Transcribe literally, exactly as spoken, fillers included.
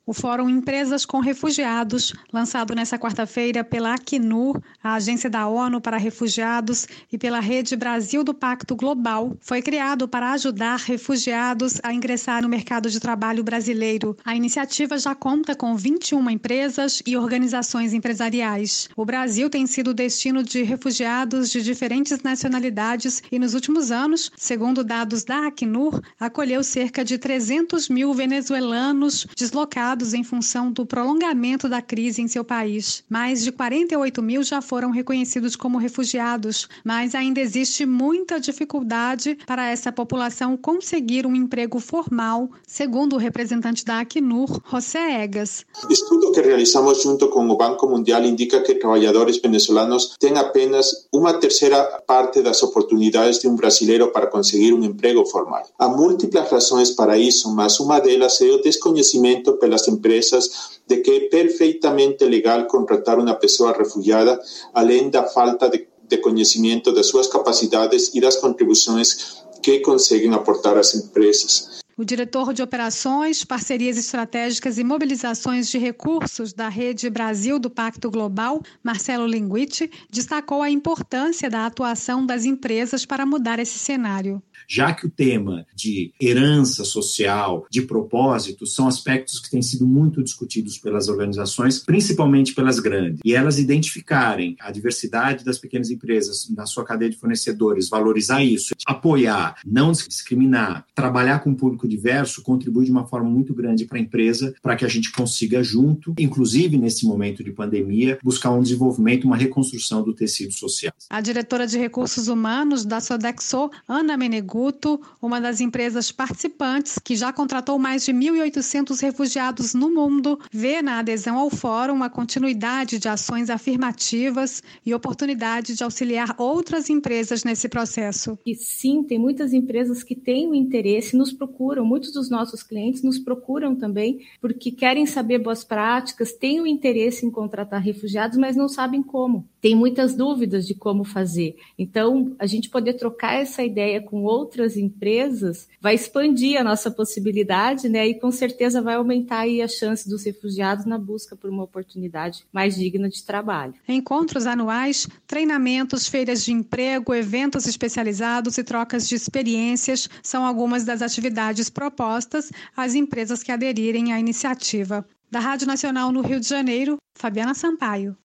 O Fórum Empresas com Refugiados, lançado nesta quarta-feira pela Acnur, a Agência da ONU para Refugiados, e pela Rede Brasil do Pacto Global, foi criado para ajudar refugiados a ingressar no mercado de trabalho brasileiro. A iniciativa já conta com vinte e uma empresas e organizações empresariais. O Brasil tem sido destino de refugiados de diferentes nacionalidades e, nos últimos anos, segundo dados da Acnur, acolheu cerca de trezentos mil venezuelanos deslocados em função do prolongamento da crise em seu país. Mais de quarenta e oito mil já foram reconhecidos como refugiados, mas ainda existe muita dificuldade para essa população conseguir um emprego formal, segundo o representante da Acnur, José Egas. O estudo que realizamos junto com o Banco Mundial indica que trabalhadores venezuelanos têm apenas uma terceira parte das oportunidades de um brasileiro para conseguir um emprego formal. Há múltiplas razões para isso, mas uma delas é o desconhecimento pelas empresas de que é perfeitamente legal contratar uma pessoa refugiada, além da falta de, de conhecimento das suas capacidades e das contribuições que conseguem aportar às empresas. O diretor de Operações, Parcerias Estratégicas e Mobilizações de Recursos da Rede Brasil do Pacto Global, Marcelo Linguitti, destacou a importância da atuação das empresas para mudar esse cenário. Já que o tema de herança social, de propósito, são aspectos que têm sido muito discutidos pelas organizações, principalmente pelas grandes, e elas identificarem a diversidade das pequenas empresas na sua cadeia de fornecedores, valorizar isso, apoiar, não discriminar, trabalhar com o público diverso, contribui de uma forma muito grande para a empresa, para que a gente consiga junto, inclusive nesse momento de pandemia, buscar um desenvolvimento, uma reconstrução do tecido social. A diretora de Recursos Humanos da Sodexo, Ana Meneguto, uma das empresas participantes, que já contratou mais de mil e oitocentos refugiados no mundo, vê na adesão ao fórum a continuidade de ações afirmativas e oportunidade de auxiliar outras empresas nesse processo. E sim, tem muitas empresas que têm o interesse, nos procuram, muitos dos nossos clientes nos procuram também, porque querem saber boas práticas, têm o interesse em contratar refugiados, mas não sabem como. Tem muitas dúvidas de como fazer. Então, a gente poder trocar essa ideia com outras empresas vai expandir a nossa possibilidade, né? E com certeza vai aumentar aí a chance dos refugiados na busca por uma oportunidade mais digna de trabalho. Encontros anuais, treinamentos, feiras de emprego, eventos especializados e trocas de experiências são algumas das atividades propostas às empresas que aderirem à iniciativa. Da Rádio Nacional no Rio de Janeiro, Fabiana Sampaio.